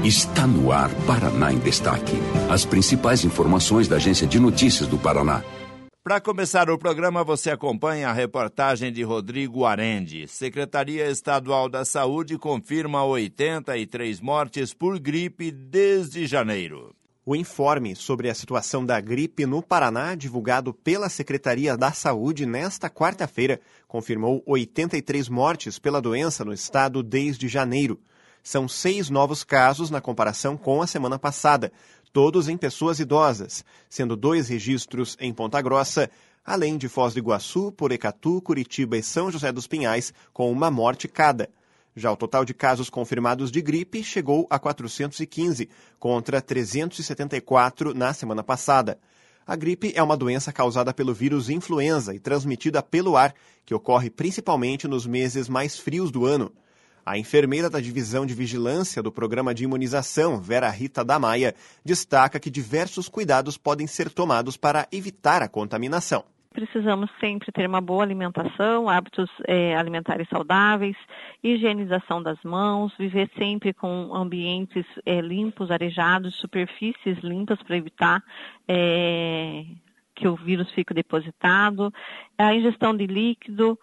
Está no ar Paraná em Destaque. As principais informações da Agência de Notícias do Paraná. Para começar o programa, você acompanha a reportagem de Rodrigo Arendi. Secretaria Estadual da Saúde confirma 83 mortes por gripe desde janeiro. O informe sobre a situação da gripe no Paraná, divulgado pela Secretaria da Saúde nesta quarta-feira, confirmou 83 mortes pela doença no estado desde janeiro. São 6 novos casos na comparação com a semana passada, todos em pessoas idosas, sendo 2 registros em Ponta Grossa, além de Foz do Iguaçu, Porecatu, Curitiba e São José dos Pinhais, com uma morte cada. Já o total de casos confirmados de gripe chegou a 415, contra 374 na semana passada. A gripe é uma doença causada pelo vírus influenza e transmitida pelo ar, que ocorre principalmente nos meses mais frios do ano. A enfermeira da Divisão de Vigilância do Programa de Imunização, Vera Rita da Maia, destaca que diversos cuidados podem ser tomados para evitar a contaminação. Precisamos sempre ter uma boa alimentação, hábitos alimentares saudáveis, higienização das mãos, viver sempre com ambientes limpos, arejados, superfícies limpas para evitar que o vírus fique depositado, a ingestão de líquido,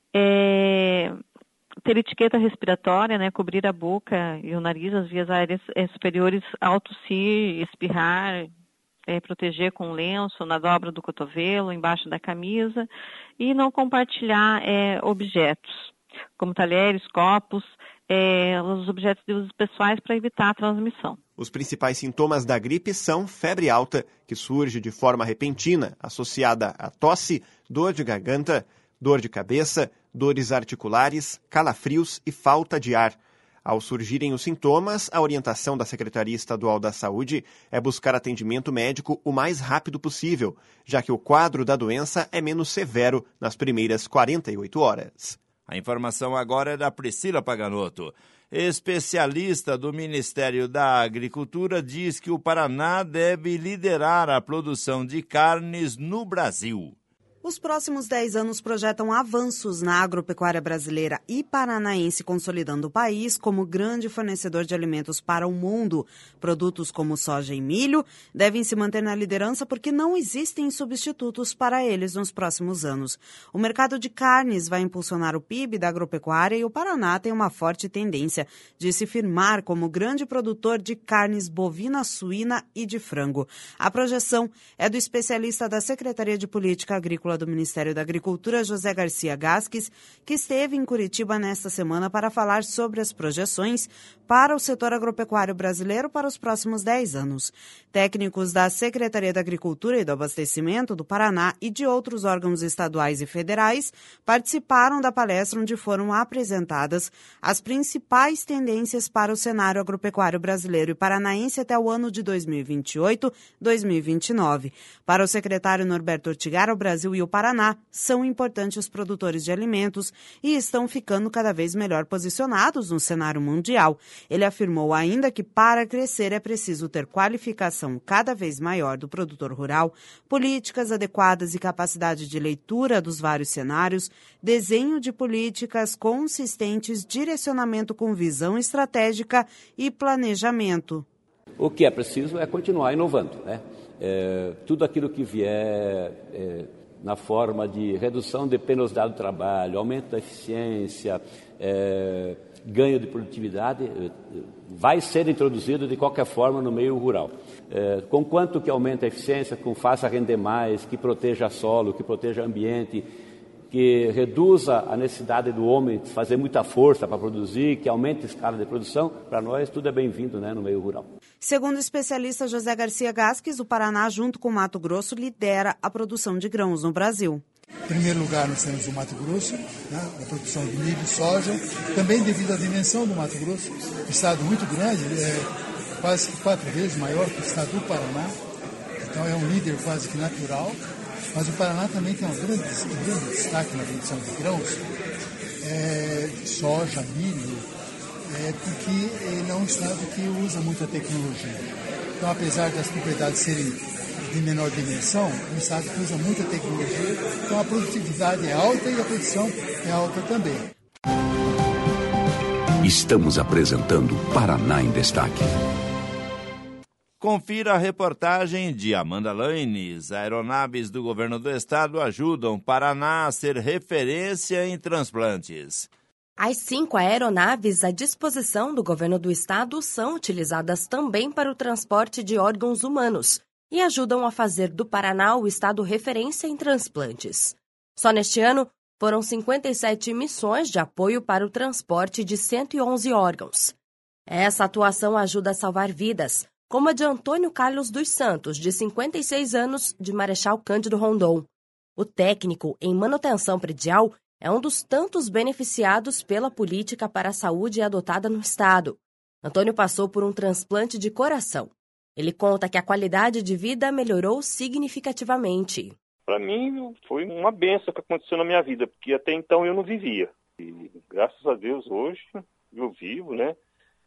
ter etiqueta respiratória, né, cobrir a boca e o nariz, as vias aéreas superiores ao tossir, espirrar, proteger com lenço na dobra do cotovelo, embaixo da camisa, e não compartilhar objetos, como talheres, copos, os objetos de uso pessoais para evitar a transmissão. Os principais sintomas da gripe são febre alta, que surge de forma repentina, associada a tosse, dor de garganta, dor de cabeça, dores articulares, calafrios e falta de ar. Ao surgirem os sintomas, a orientação da Secretaria Estadual da Saúde é buscar atendimento médico o mais rápido possível, já que o quadro da doença é menos severo nas primeiras 48 horas. A informação agora é da Priscila Paganotto. Especialista do Ministério da Agricultura diz que o Paraná deve liderar a produção de carnes no Brasil. Os próximos 10 anos projetam avanços na agropecuária brasileira e paranaense, consolidando o país como grande fornecedor de alimentos para o mundo. Produtos como soja e milho devem se manter na liderança porque não existem substitutos para eles nos próximos anos. O mercado de carnes vai impulsionar o PIB da agropecuária e o Paraná tem uma forte tendência de se firmar como grande produtor de carnes bovina, suína e de frango. A projeção é do especialista da Secretaria de Política Agrícola do Ministério da Agricultura, José Garcia Gasques, que esteve em Curitiba nesta semana para falar sobre as projeções para o setor agropecuário brasileiro para os próximos 10 anos. Técnicos da Secretaria da Agricultura e do Abastecimento do Paraná e de outros órgãos estaduais e federais participaram da palestra onde foram apresentadas as principais tendências para o cenário agropecuário brasileiro e paranaense até o ano de 2028-2029. Para o secretário Norberto Ortigara, o Brasil e o Paraná são importantes produtores de alimentos e estão ficando cada vez melhor posicionados no cenário mundial. Ele afirmou ainda que para crescer é preciso ter qualificação cada vez maior do produtor rural, políticas adequadas e capacidade de leitura dos vários cenários, desenho de políticas consistentes, direcionamento com visão estratégica e planejamento. O que é preciso é continuar inovando, né? Tudo aquilo que vier na forma de redução de penosidade do trabalho, aumento da eficiência, ganho de produtividade, vai ser introduzido de qualquer forma no meio rural. Conquanto que aumente a eficiência, que faça render mais, que proteja solo, que proteja ambiente, que reduza a necessidade do homem de fazer muita força para produzir, que aumente a escala de produção, para nós tudo é bem-vindo, né, no meio rural. Segundo o especialista José Garcia Gasques, o Paraná, junto com o Mato Grosso, lidera a produção de grãos no Brasil. Em primeiro lugar, nós temos o Mato Grosso, né, a produção de milho e soja, também devido à dimensão do Mato Grosso, um estado muito grande, quase que 4 vezes maior que o estado do Paraná, então é um líder quase que natural, mas o Paraná também tem um grande destaque na produção de grãos, soja, milho, porque ele é um estado que usa muita tecnologia. Então, apesar das propriedades serem de menor dimensão, um estado que usa muita tecnologia, então a produtividade é alta e a produção é alta também. Estamos apresentando Paraná em Destaque. Confira a reportagem de Amanda Lanes. Aeronaves do governo do estado ajudam Paraná a ser referência em transplantes. As 5 aeronaves à disposição do governo do estado são utilizadas também para o transporte de órgãos humanos e ajudam a fazer do Paraná o estado referência em transplantes. Só neste ano, foram 57 missões de apoio para o transporte de 111 órgãos. Essa atuação ajuda a salvar vidas, como a de Antônio Carlos dos Santos, de 56 anos, de Marechal Cândido Rondon. O técnico em manutenção predial é um dos tantos beneficiados pela política para a saúde adotada no estado. Antônio passou por um transplante de coração. Ele conta que a qualidade de vida melhorou significativamente. Para mim, foi uma bênção que aconteceu na minha vida, porque até então eu não vivia. E graças a Deus, hoje, eu vivo, né?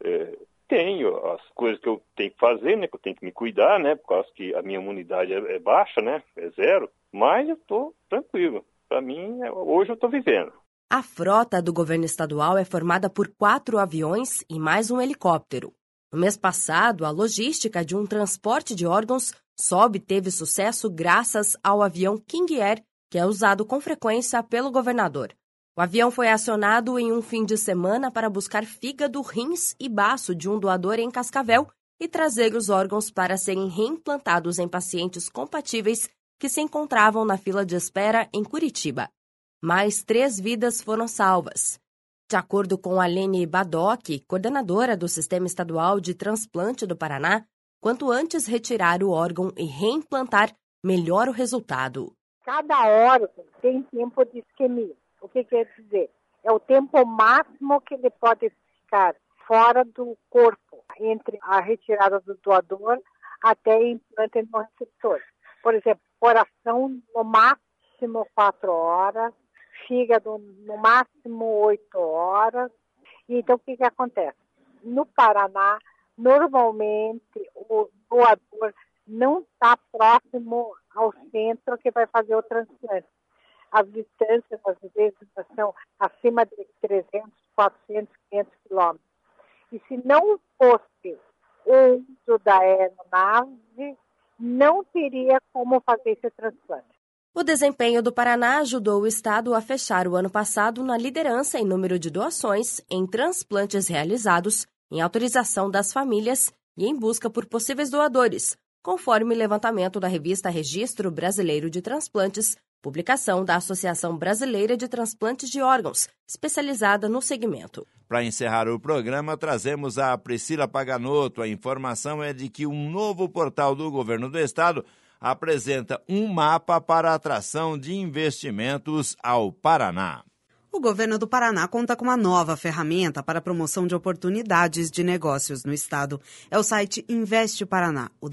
Tenho as coisas que eu tenho que fazer, né? Que eu tenho que me cuidar, né? Por causa que a minha imunidade é baixa, né? É 0. Mas eu estou tranquilo. Para mim, hoje eu estou vivendo. A frota do governo estadual é formada por 4 aviões e mais um helicóptero. No mês passado, a logística de um transporte de órgãos só obteve sucesso graças ao avião King Air, que é usado com frequência pelo governador. O avião foi acionado em um fim de semana para buscar fígado, rins e baço de um doador em Cascavel e trazer os órgãos para serem reimplantados em pacientes compatíveis que se encontravam na fila de espera em Curitiba. Mais 3 vidas foram salvas. De acordo com Alene Badoc, coordenadora do Sistema Estadual de Transplante do Paraná, quanto antes retirar o órgão e reimplantar, melhor o resultado. Cada órgão tem tempo de isquemia. O que quer dizer? É o tempo máximo que ele pode ficar fora do corpo, entre a retirada do doador até implante no receptor. Por exemplo, coração no máximo 4 horas, fígado no máximo 8 horas. Então, o que acontece? No Paraná, normalmente, o doador não está próximo ao centro que vai fazer o transplante. As distâncias, às vezes, são acima de 300, 400, 500 quilômetros. E se não fosse o uso da aeronave, não teria como fazer esse transplante. O desempenho do Paraná ajudou o estado a fechar o ano passado na liderança em número de doações, em transplantes realizados, em autorização das famílias e em busca por possíveis doadores, conforme levantamento da revista Registro Brasileiro de Transplantes, publicação da Associação Brasileira de Transplantes de Órgãos, especializada no segmento. Para encerrar o programa, trazemos a Priscila Paganotto. A informação é de que um novo portal do governo do estado apresenta um mapa para a atração de investimentos ao Paraná. O governo do Paraná conta com uma nova ferramenta para a promoção de oportunidades de negócios no estado. É o site Investe Paraná, o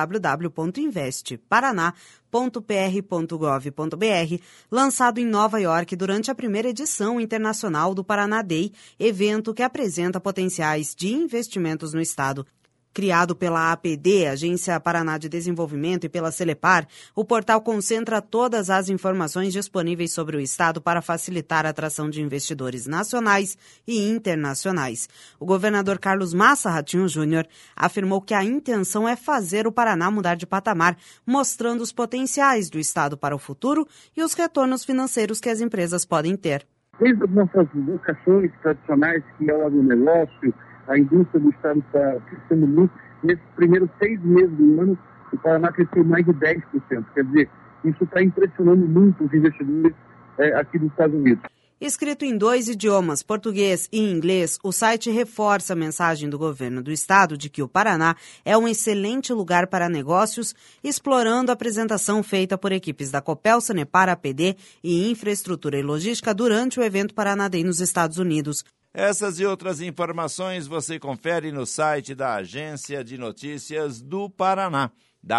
www.investeparaná.pr.gov.br, lançado em Nova York durante a primeira edição internacional do Paraná Day, evento que apresenta potenciais de investimentos no estado. Criado pela APD, Agência Paraná de Desenvolvimento, e pela Celepar, o portal concentra todas as informações disponíveis sobre o estado para facilitar a atração de investidores nacionais e internacionais. O governador Carlos Massa Ratinho Júnior afirmou que a intenção é fazer o Paraná mudar de patamar, mostrando os potenciais do estado para o futuro e os retornos financeiros que as empresas podem ter. Desde as nossas vocações tradicionais, que é o agronegócio, a indústria do estado está crescendo muito. Nesses primeiros 6 meses do ano, o Paraná cresceu mais de 10%. Quer dizer, isso está impressionando muito os investidores aqui dos Estados Unidos. Escrito em 2 idiomas, português e inglês, o site reforça a mensagem do governo do estado de que o Paraná é um excelente lugar para negócios, explorando a apresentação feita por equipes da Copel, Sanepar, APD e Infraestrutura e Logística durante o evento Paraná Day nos Estados Unidos. Essas e outras informações você confere no site da Agência de Notícias do Paraná,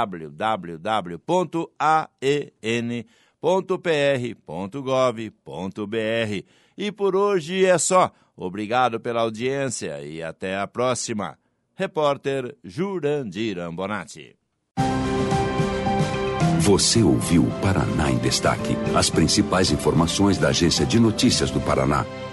www.an.pr.gov.br. E por hoje é só. Obrigado pela audiência e até a próxima. Repórter Jurandir Ambonati. Você ouviu Paraná em Destaque, as principais informações da Agência de Notícias do Paraná.